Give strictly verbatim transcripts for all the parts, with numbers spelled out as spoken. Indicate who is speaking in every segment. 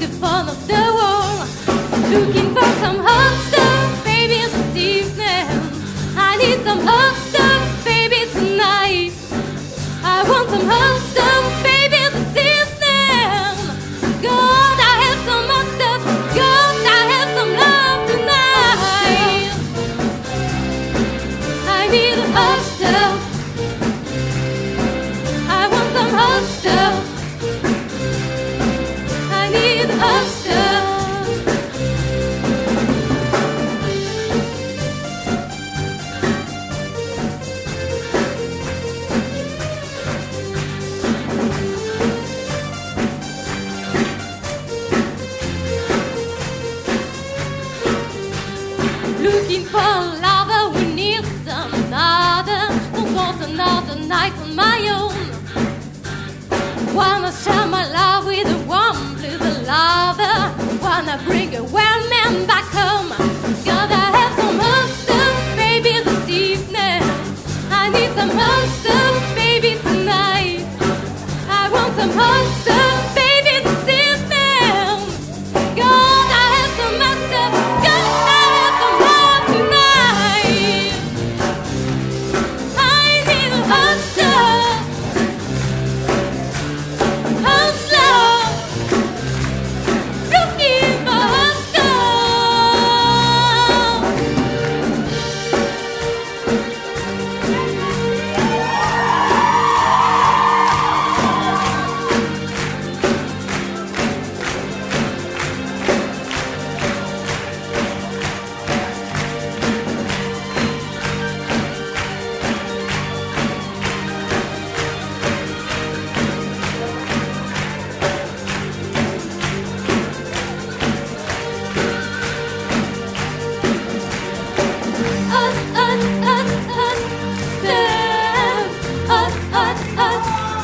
Speaker 1: the fun of the world. Looking for some hot stuff, baby, this evening. I need some hot stuff, baby, tonight. I want some hot stuff, baby, this evening. God, I have some hot stuff. God, I have some love tonight. I need hot stuff. I want some hot stuff. I need hot stuff. Looking for a lover, we need another. Don't want another night on my own. Wanna share my love with a warm little lover. Wanna bring a wild man back home. Gotta have some hot stuff, baby, this evening. I need some hot stuff, baby, tonight. I want some hot stuff, baby, this evening. God, I have some hot stuff. God, I have some love tonight. I need hot stuff. Hot stuff. Looking for hot stuff. Hot, hot, hot, hot stuff. Hot, hot, hot.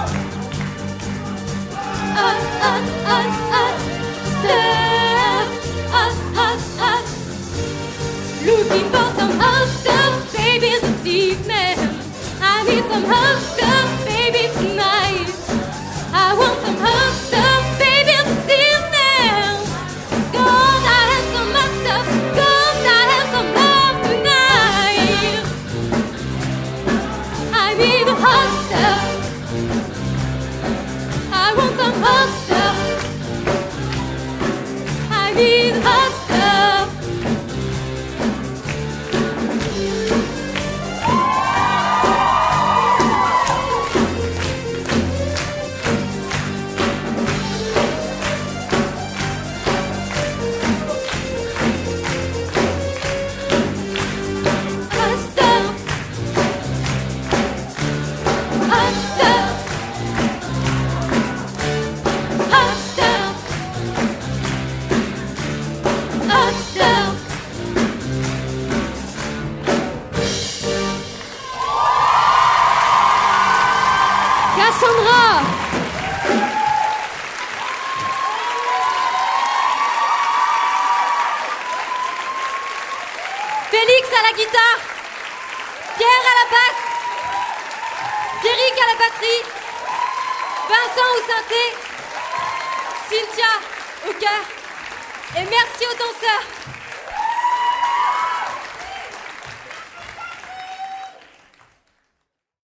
Speaker 1: Hot, hot, hot, hot stuff. Hot, hot, hot. Looking for some hot stuff, baby, this evening. I need some hot stuff, baby, tonight. I want some hot stuff, baby, this evening. God, I have some hot stuff. God, I have some love tonight. I need hot stuff. I want some hot stuff. I need hot stuff. Hot stuff. Hot stuff. Hot stuff. Hot stuff. Cassandra. Félix à la guitare. Pierre à la basse. Pierrick à la batterie. Vincent au synthé. Cynthia au chœur. Et merci aux danseurs.